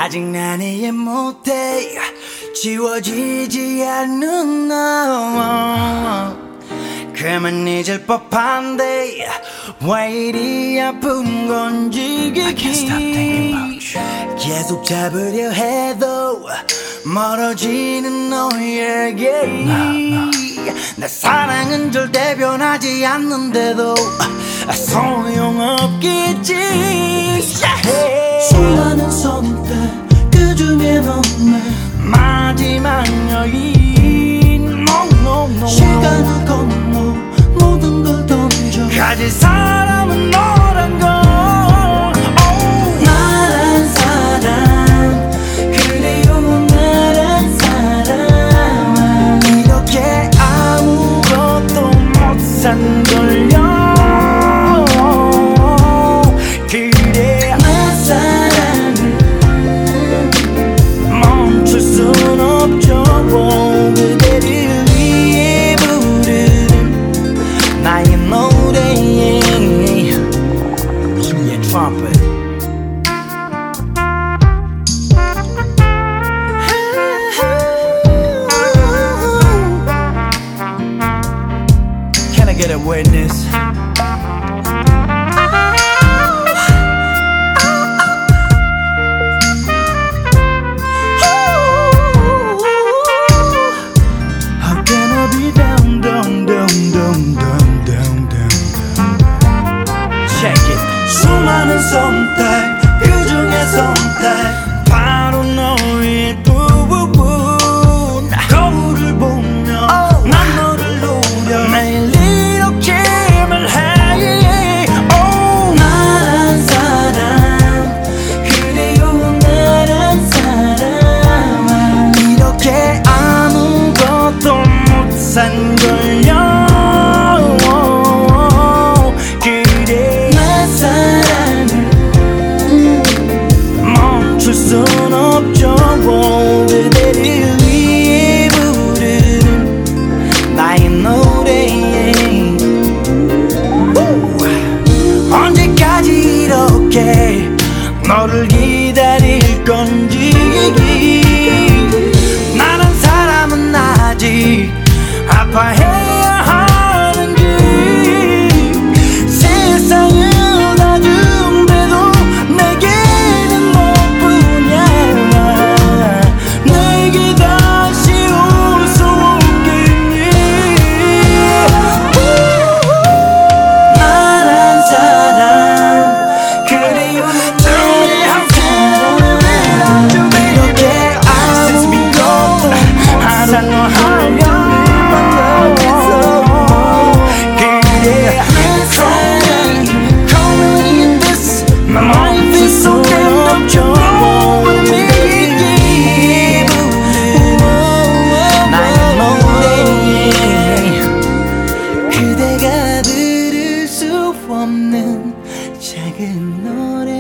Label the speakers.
Speaker 1: 아직 난 이해 못해 지워지지 않는 너 그만 잊을 법한데 왜 이리 아픈 건지 계속 잡으려 해도 멀어지는 너에게 내 사랑은 절대 변하지 않는데도 소용없겠지
Speaker 2: 수많은 선택 그 중에 넌 내
Speaker 1: 마지막 여인
Speaker 2: 시간을 건너 모든 걸 던져
Speaker 1: 가질 사람은 너란 걸
Speaker 2: 나란 사람 그리고 나란 사람
Speaker 1: 이렇게 아무것도 못 산 걸요 그래
Speaker 2: 내 사랑을
Speaker 1: 멈출 순 없죠 그대를 위해 부르는 나의 노래에 주의 trumpet Can I get a witness? How can I be down, down, down, down, down, down, down? Check it. 수많은 선택 그 중에 선택 바로 너의 부분 거울을 보며 난 너를 노려 매일 이렇게 말해
Speaker 2: 나란 사람 그리고 나란 사람
Speaker 1: 이렇게 아무것도 못 산 걸요 그래
Speaker 2: 내 사랑을
Speaker 1: 멈출 순 없죠 그대를 위해 부르는 나의 노래에 언제까지 이렇게 너를 기다릴 건지 나란 사람은 아직 아파해야 하는지 세상을 다 준대도 내게는 너뿐이야 내게 다시 올 수 없겠니
Speaker 2: 나란 사람
Speaker 1: 그리고 나란 사람 이렇게 아무것도 하자고 하려고 그래 Calling in this My mind feels so damn up 나의 노래에 그대가 들을 수 없는 작은 노래